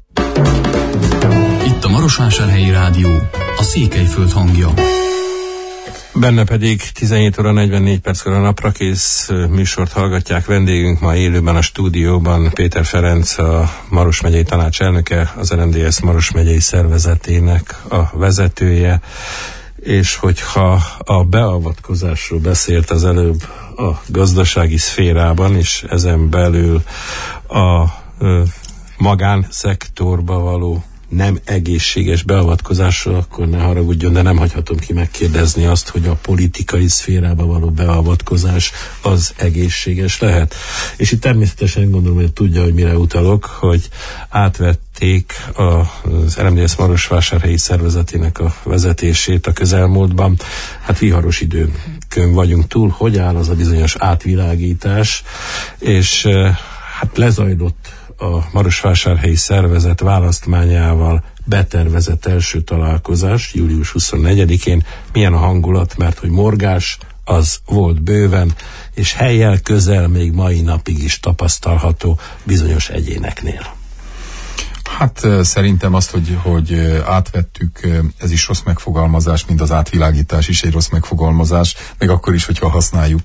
Itt a Marosvásárhelyi Rádió, a Székelyföld hangja. Benne pedig tizenhét óra negyvennégy perckor a Naprakész műsort hallgatják. Vendégünk ma élőben a stúdióban Péter Ferenc, a Maros megyei tanács elnöke, az er em dé es Maros megyei szervezetének a vezetője, és hogyha a beavatkozásról beszélt az előbb a gazdasági szférában, és ezen belül a ö, magánszektorba való nem egészséges beavatkozásról, akkor ne haragudjon, de nem hagyhatom ki megkérdezni azt, hogy a politikai szférába való beavatkozás az egészséges lehet. És itt természetesen gondolom, hogy tudja, hogy mire utalok, hogy átvették az er em dé es Marosvásárhelyi szervezetének a vezetését a közelmúltban. Hát viharos időkön vagyunk túl, hogy áll az a bizonyos átvilágítás, és hát lezajlott a Marosvásárhelyi szervezet választmányával betervezett első találkozás július huszonnegyedikén. Milyen a hangulat, mert hogy morgás az volt bőven, és hellyel közel még mai napig is tapasztalható bizonyos egyéneknél. Hát szerintem azt, hogy, hogy átvettük, ez is rossz megfogalmazás, mint az átvilágítás is egy rossz megfogalmazás, még akkor is, hogyha használjuk.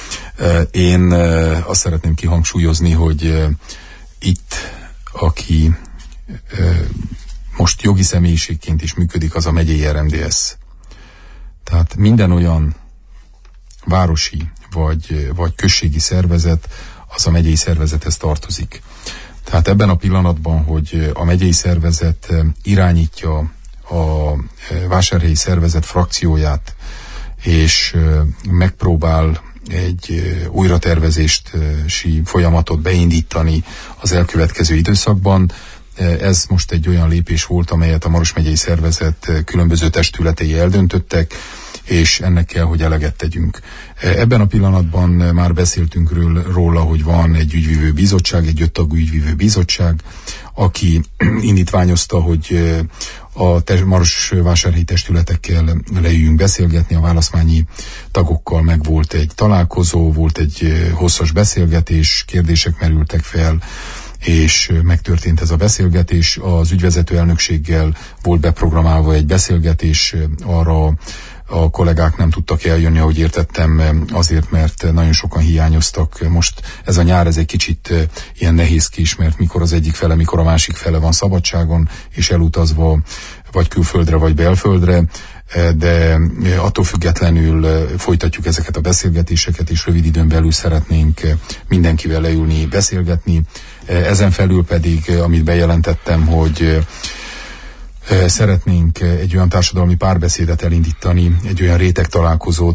Én azt szeretném kihangsúlyozni, hogy itt, aki e, most jogi személyiségként is működik, az a megyei er em dé es. Tehát minden olyan városi vagy, vagy községi szervezet, az a megyei szervezethez tartozik. Tehát ebben a pillanatban, hogy a megyei szervezet irányítja a vásárhelyi szervezet frakcióját, és megpróbál egy újratervezési folyamatot beindítani az elkövetkező időszakban. Ez most egy olyan lépés volt, amelyet a Maros megyei szervezet különböző testületei eldöntöttek, és ennek kell, hogy eleget tegyünk. Ebben a pillanatban már beszéltünk róla, hogy van egy ügyvívő bizottság, egy öttagú ügyvívő bizottság, aki indítványozta, hogy a marosvásárhelyi testületekkel leüljünk beszélgetni, a választmányi tagokkal meg volt egy találkozó, volt egy hosszas beszélgetés, kérdések merültek fel, és megtörtént ez a beszélgetés. Az ügyvezető elnökséggel volt beprogramálva egy beszélgetés, arra a kollégák nem tudtak eljönni, ahogy értettem, azért, mert nagyon sokan hiányoztak. Most ez a nyár, ez egy kicsit ilyen nehézkés, mert mikor az egyik fele, mikor a másik fele van szabadságon, és elutazva vagy külföldre, vagy belföldre, de attól függetlenül folytatjuk ezeket a beszélgetéseket, és rövid időn belül szeretnénk mindenkivel leülni, beszélgetni. Ezen felül pedig, amit bejelentettem, hogy Szeretnénk egy olyan társadalmi párbeszédet elindítani, egy olyan réteg találkozót,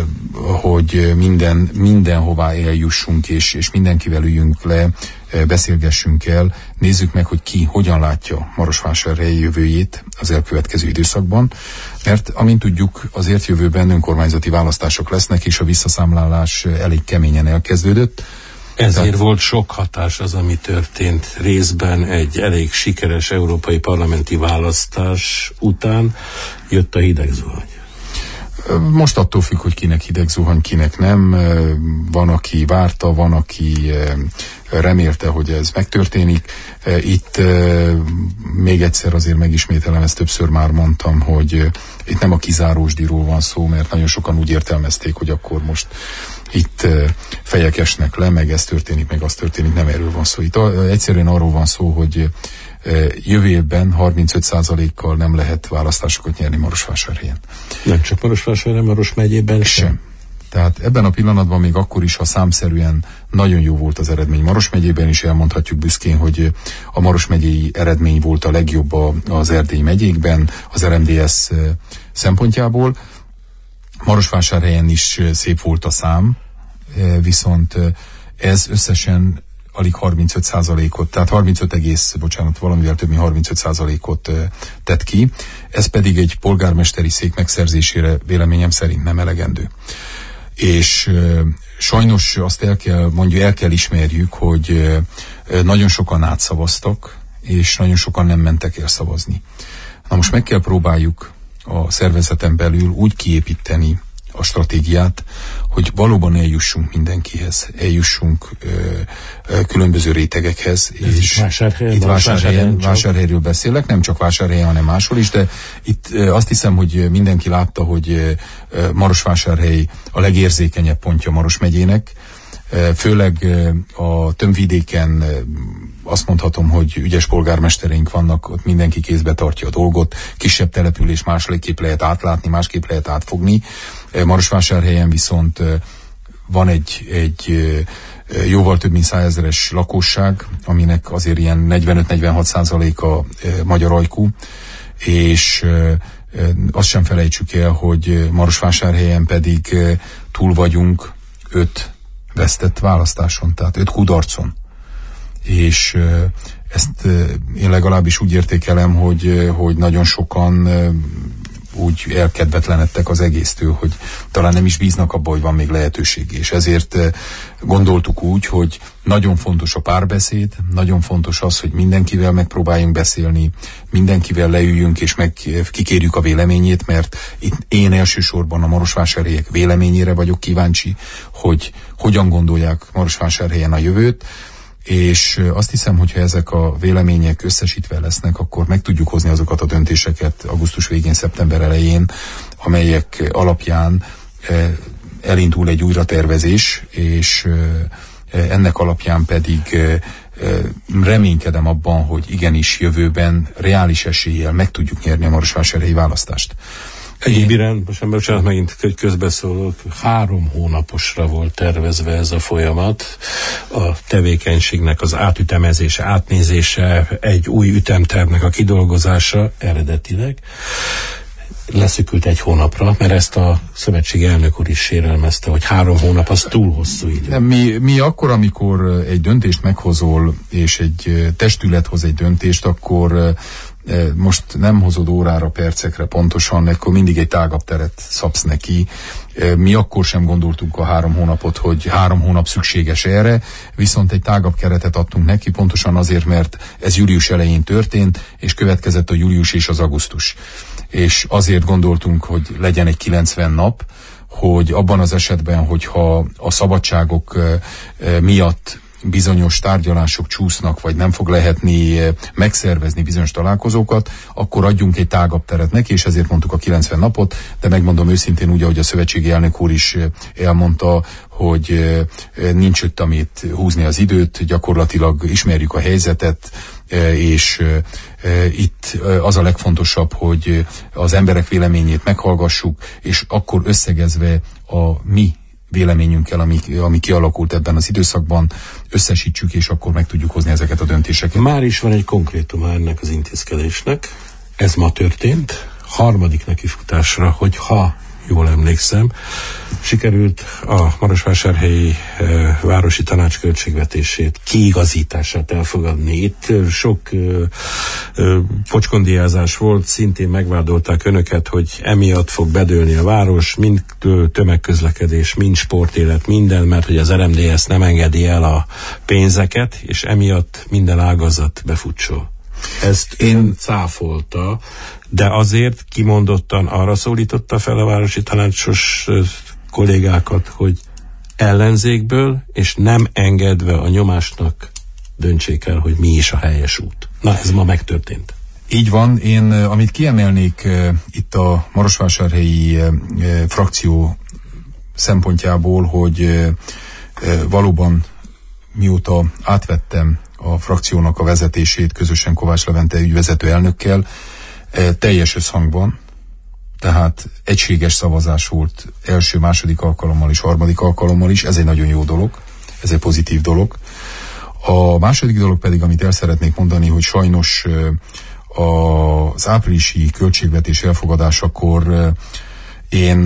hogy minden, mindenhová eljussunk, és, és mindenkivel üljünk le, beszélgessünk el, nézzük meg, hogy ki hogyan látja Marosvásárhely jövőjét az elkövetkező időszakban, mert amint tudjuk, azért jövőben önkormányzati választások lesznek, és a visszaszámlálás elég keményen elkezdődött. Ezért Tehát... volt sok hatás az, ami történt részben egy elég sikeres európai parlamenti választás után, jött a hideg zuhany. Most attól függ, hogy kinek hideg zuhany, kinek nem. Van, aki várta, van, aki remélte, hogy ez megtörténik. Itt még egyszer azért megismételem, ezt többször már mondtam, hogy itt nem a kizárósdiról van szó, mert nagyon sokan úgy értelmezték, hogy akkor most itt fejek esnek le, meg ez történik, meg az történik, nem erről van szó. Itt egyszerűen arról van szó, hogy jövő évben harmincöt százalékkal nem lehet választásokat nyerni Marosvásárhelyen. Nem csak Marosvásárhelyen, Maros megyében sem. sem. Tehát ebben a pillanatban még akkor is, ha számszerűen nagyon jó volt az eredmény Maros megyében is, elmondhatjuk büszkén, hogy a Maros megyei eredmény volt a legjobb az Erdély megyékben, az er em dé es szempontjából. Marosvásárhelyen is szép volt a szám, viszont ez összesen alig harmincöt százalékot, tehát harmincöt egész, bocsánat, valamivel több mint harmincöt százalékot tett ki, ez pedig egy polgármesteri szék megszerzésére véleményem szerint nem elegendő. És sajnos azt el kell, mondjuk el kell ismerjük, hogy nagyon sokan átszavaztak, és nagyon sokan nem mentek el szavazni. Na most meg kell próbáljuk a szervezeten belül úgy kiépíteni a stratégiát, hogy valóban eljussunk mindenkihez, eljussunk ö, ö, különböző rétegekhez. Ez és Vásárhelyen, itt Vásárhelyen, Vásárhelyről beszélek, nem csak Vásárhelyen, hanem máshol is, de itt ö, azt hiszem, hogy mindenki látta, hogy ö, Marosvásárhely a legérzékenyebb pontja Maros megyének, ö, főleg ö, a tömbvidéken ö, azt mondhatom, hogy ügyes polgármestereink vannak, ott mindenki kézbe tartja a dolgot, kisebb település másképp lehet átlátni, másképp lehet átfogni. Marosvásárhelyen viszont van egy, egy jóval több mint százezeres lakosság, aminek azért ilyen negyvenöt-negyvenhat százaléka magyar ajkú, és azt sem felejtsük el, hogy Marosvásárhelyen pedig túl vagyunk öt vesztett választáson, tehát öt kudarcon. És ezt én legalábbis úgy értékelem, hogy, hogy nagyon sokan úgy elkedvetlenedtek az egésztől, hogy talán nem is bíznak abba, hogy van még lehetőség. És ezért gondoltuk úgy, hogy nagyon fontos a párbeszéd, nagyon fontos az, hogy mindenkivel megpróbáljunk beszélni, mindenkivel leüljünk és meg kikérjük a véleményét, mert itt én elsősorban a marosvásárhelyek véleményére vagyok kíváncsi, hogy hogyan gondolják Marosvásárhelyen a jövőt, és azt hiszem, hogyha ezek a vélemények összesítve lesznek, akkor meg tudjuk hozni azokat a döntéseket augusztus végén, szeptember elején, amelyek alapján elindul egy újratervezés, és ennek alapján pedig reménykedem abban, hogy igenis jövőben reális eséllyel meg tudjuk nyerni a marosvásárhelyi választást. Egyéb iránt, most bocsánat, megint közbeszólok, három hónaposra volt tervezve ez a folyamat, a tevékenységnek az átütemezése, átnézése, egy új ütemtervnek a kidolgozása eredetileg. Leszűkült egy hónapra, mert ezt a szövetségi elnök úr is sérelmezte, hogy három hónap az túl hosszú idő. Nem, mi, mi akkor, amikor egy döntést meghozol, és egy testület hoz egy döntést, akkor most nem hozod órára, percekre pontosan, akkor mindig egy tágabb teret szabsz neki. Mi akkor sem gondoltuk a három hónapot, hogy három hónap szükséges erre, viszont egy tágabb keretet adtunk neki, pontosan azért, mert ez július elején történt, és következett a július és az augusztus. És azért gondoltunk, hogy legyen egy kilencven nap, hogy abban az esetben, hogyha a szabadságok miatt bizonyos tárgyalások csúsznak, vagy nem fog lehetni megszervezni bizonyos találkozókat, akkor adjunk egy tágabb teret neki, és ezért mondtuk a kilencven napot, de megmondom őszintén úgy, ahogy a szövetségi elnök úr is elmondta, hogy nincs ott amit húzni az időt, gyakorlatilag ismerjük a helyzetet, és itt az a legfontosabb, hogy az emberek véleményét meghallgassuk, és akkor összegezve a mi véleményünkkel, ami, ami kialakult ebben az időszakban, összesítsük, és akkor meg tudjuk hozni ezeket a döntéseket. Már is van egy konkrétuma ennek az intézkedésnek. Ez ma történt, harmadik nekifutásra, hogy ha jól emlékszem, sikerült a Marosvásárhelyi e, városi tanács költségvetését, kiigazítását elfogadni. Itt e, sok e, e, pocskondiázás volt, szintén megvádolták önöket, hogy emiatt fog bedőlni a város, mind tömegközlekedés, mind sportélet, minden, mert hogy az er em dé es nem engedi el a pénzeket, és emiatt minden ágazat befutcsol. Ezt én cáfolta, de azért kimondottan arra szólította fel a városi tanácsos kollégákat, hogy ellenzékből és nem engedve a nyomásnak döntsék el, hogy mi is a helyes út. Na, ez ma megtörtént. Így van, én amit kiemelnék itt a marosvásárhelyi frakció szempontjából, hogy valóban mióta átvettem a frakciónak a vezetését közösen Kovács Levente ügyvezető elnökkel, teljes összhangban, tehát egységes szavazás volt első, második alkalommal és harmadik alkalommal is, ez egy nagyon jó dolog, ez egy pozitív dolog. A második dolog pedig, amit el szeretnék mondani, hogy sajnos az áprilisi költségvetés elfogadásakor én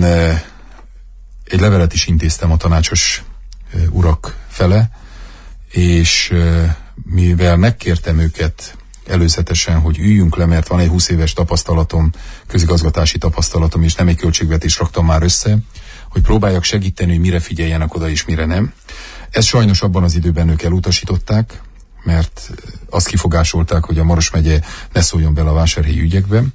egy levelet is intéztem a tanácsos urak fele, és mivel megkértem őket előzetesen, hogy üljünk le, mert van egy húsz éves tapasztalatom, közigazgatási tapasztalatom, és nem egy költségvetést raktam már össze, hogy próbáljak segíteni, hogy mire figyeljenek oda, és mire nem. Ezt sajnos abban az időben ők elutasították, mert azt kifogásolták, hogy a Maros megye ne szóljon bele a vásárhelyi ügyekben.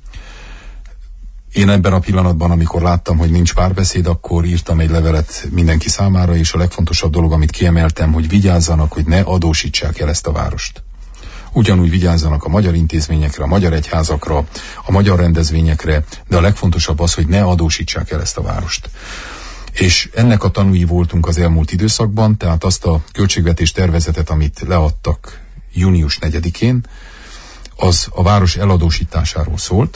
Én ebben a pillanatban, amikor láttam, hogy nincs párbeszéd, akkor írtam egy levelet mindenki számára, és a legfontosabb dolog, amit kiemeltem, hogy vigyázzanak, hogy ne adósítsák el ezt a várost. Ugyanúgy vigyázzanak a magyar intézményekre, a magyar egyházakra, a magyar rendezvényekre, de a legfontosabb az, hogy ne adósítsák el ezt a várost. És ennek a tanúi voltunk az elmúlt időszakban, tehát azt a költségvetés tervezetet, amit leadtak június negyedikén, az a város eladósításáról szólt,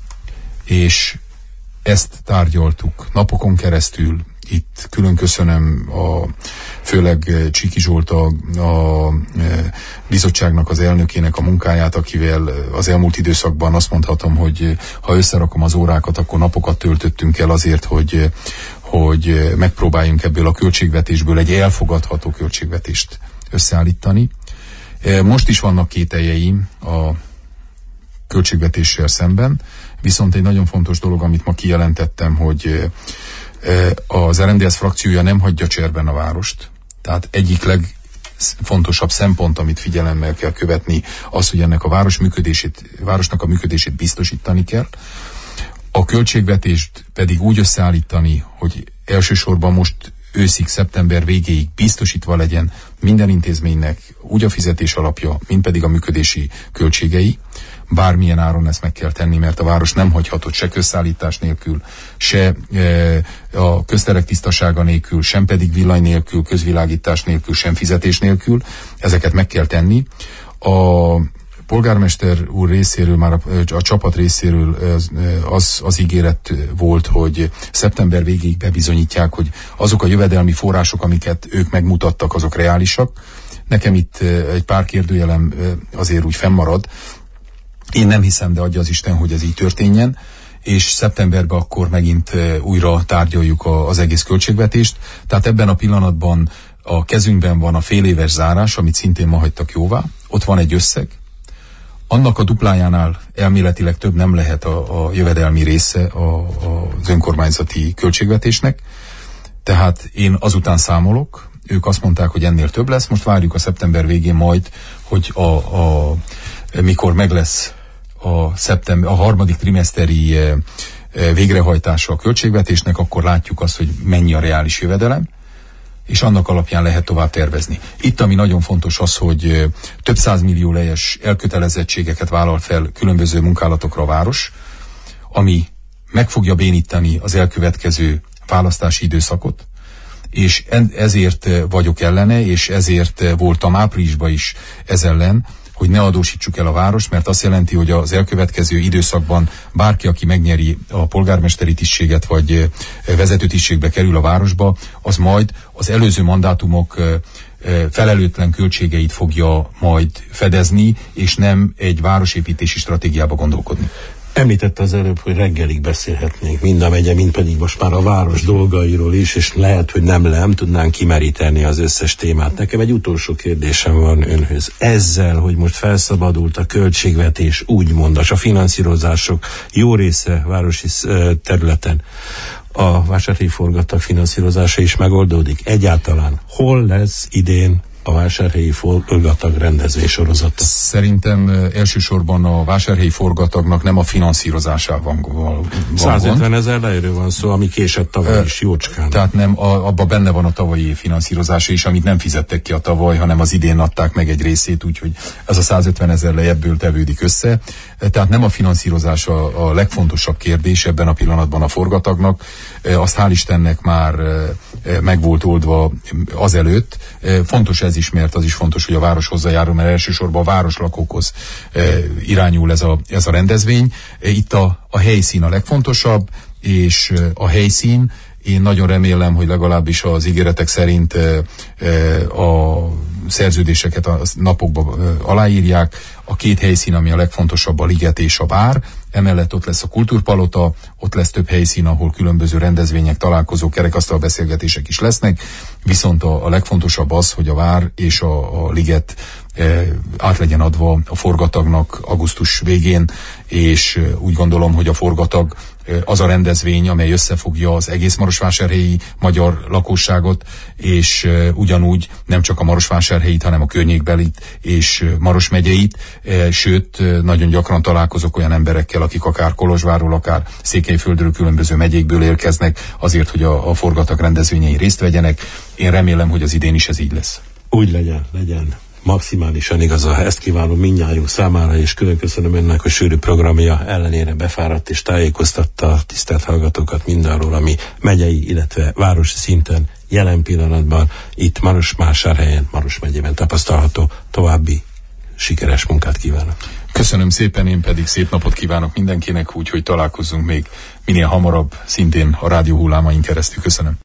és ezt tárgyaltuk napokon keresztül. Itt külön köszönöm a, főleg Csiki Zsolt a, a bizottságnak az elnökének a munkáját, akivel az elmúlt időszakban azt mondhatom, hogy ha összerakom az órákat, akkor napokat töltöttünk el azért, hogy, hogy megpróbáljunk ebből a költségvetésből egy elfogadható költségvetést összeállítani. Most is vannak kételjeim a költségvetéssel szemben, viszont egy nagyon fontos dolog, amit ma kijelentettem, hogy az er em dé es frakciója nem hagyja cserben a várost. Tehát egyik legfontosabb szempont, amit figyelemmel kell követni, az, hogy ennek a város működését, városnak a működését biztosítani kell. A költségvetést pedig úgy összeállítani, hogy elsősorban most őszig, szeptember végéig biztosítva legyen minden intézménynek úgy a fizetés alapja, mint pedig a működési költségei. Bármilyen áron ezt meg kell tenni, mert a város nem hagyhatott se közszállítás nélkül, se e, a közterek tisztasága nélkül, sem pedig villany nélkül, közvilágítás nélkül, sem fizetés nélkül. Ezeket meg kell tenni. A polgármester úr részéről, már a, a csapat részéről az, az ígéret volt, hogy szeptember végéig bebizonyítják, hogy azok a jövedelmi források, amiket ők megmutattak, azok reálisak. Nekem itt egy pár kérdőjelem azért úgy fennmarad. Én nem hiszem, de adja az Isten, hogy ez így történjen, és szeptemberben akkor megint újra tárgyaljuk a, az egész költségvetést. Tehát ebben a pillanatban a kezünkben van a fél éves zárás, amit szintén ma hagytak jóvá. Ott van egy összeg. Annak a duplájánál elméletileg több nem lehet a, a jövedelmi része a, a, az önkormányzati költségvetésnek. Tehát én azután számolok. Ők azt mondták, hogy ennél több lesz. Most várjuk a szeptember végén majd, hogy a, a, mikor meg lesz a, szeptember, a harmadik trimeszteri e, e, végrehajtása a költségvetésnek, akkor látjuk azt, hogy mennyi a reális jövedelem, és annak alapján lehet tovább tervezni. Itt, ami nagyon fontos az, hogy több százmillió lejes elkötelezettségeket vállal fel különböző munkálatokra a város, ami meg fogja bénítani az elkövetkező választási időszakot, és ezért vagyok ellene, és ezért voltam áprilisban is ez ellen, hogy ne adósítsuk el a város, mert azt jelenti, hogy az elkövetkező időszakban bárki, aki megnyeri a polgármesteri tisztséget, vagy vezetőtisztségbe kerül a városba, az majd az előző mandátumok felelőtlen költségeit fogja majd fedezni, és nem egy városépítési stratégiába gondolkodni. Említette az előbb, hogy reggelig beszélhetnénk mind a megye, mind pedig most már a város dolgairól is, és lehet, hogy nem nem tudnánk kimeríteni az összes témát. Nekem egy utolsó kérdésem van önhöz. Ezzel, hogy most felszabadult a költségvetés, úgymond a finanszírozások jó része városi területen, a vásárhelyi forgatag finanszírozása is megoldódik? Egyáltalán hol lesz idén a vásárhelyi forgatag rendezvény sorozata? Szerintem elsősorban a vásárhelyi forgatagnak nem a finanszírozásában van. százötven ezer lejről van szó, ami késett tavaly is jócskán. Tehát nem, a, abban benne van a tavalyi finanszírozása is, amit nem fizettek ki a tavaly, hanem az idén adták meg egy részét, úgyhogy ez a százötven ezer lej ebből tevődik össze. Tehát nem a finanszírozás a, a legfontosabb kérdés ebben a pillanatban a forgatagnak. Azt hál' Istennek már meg volt oldva azelőtt. Fontos ez is, mert az is fontos, hogy a város hozzájárul, mert elsősorban a városlakókhoz irányul ez a, ez a rendezvény. Itt a, a helyszín a legfontosabb, és a helyszín, én nagyon remélem, hogy legalábbis az ígéretek szerint a szerződéseket a napokban aláírják. A két helyszín, ami a legfontosabb, a liget és a vár. Emellett ott lesz a kultúrpalota, ott lesz több helyszín, ahol különböző rendezvények, találkozók, kerekasztal beszélgetések is lesznek. Viszont a, a legfontosabb az, hogy a vár és a, a liget e, át legyen adva a forgatagnak augusztus végén, és e, úgy gondolom, hogy a forgatag e, az a rendezvény, amely összefogja az egész marosvásárhelyi magyar lakosságot, és e, ugyanúgy nem csak a marosvásárhelyit, hanem a környékbelit és e, Maros megyeit, e, sőt, e, nagyon gyakran találkozok olyan emberekkel, akik akár Kolozsvárról, akár Székelyföldről, különböző megyékből érkeznek azért, hogy a, a forgatag rendezvényei részt vegyenek. Én remélem, hogy az idén is ez így lesz. Úgy legyen, legyen. Maximálisan igaza, ezt kívánom mindnyájunk számára, és külön köszönöm önnek, hogy sűrű programja ellenére befáradt és tájékoztatta a tisztelt hallgatókat mindarról, ami megyei, illetve városi szinten jelen pillanatban itt Marosvásárhelyen, Maros megyében tapasztalható. További sikeres munkát kívánok. Köszönöm szépen, én pedig szép napot kívánok mindenkinek, úgyhogy találkozzunk még minél hamarabb, szintén a rádió hullámain keresztül. Köszönöm.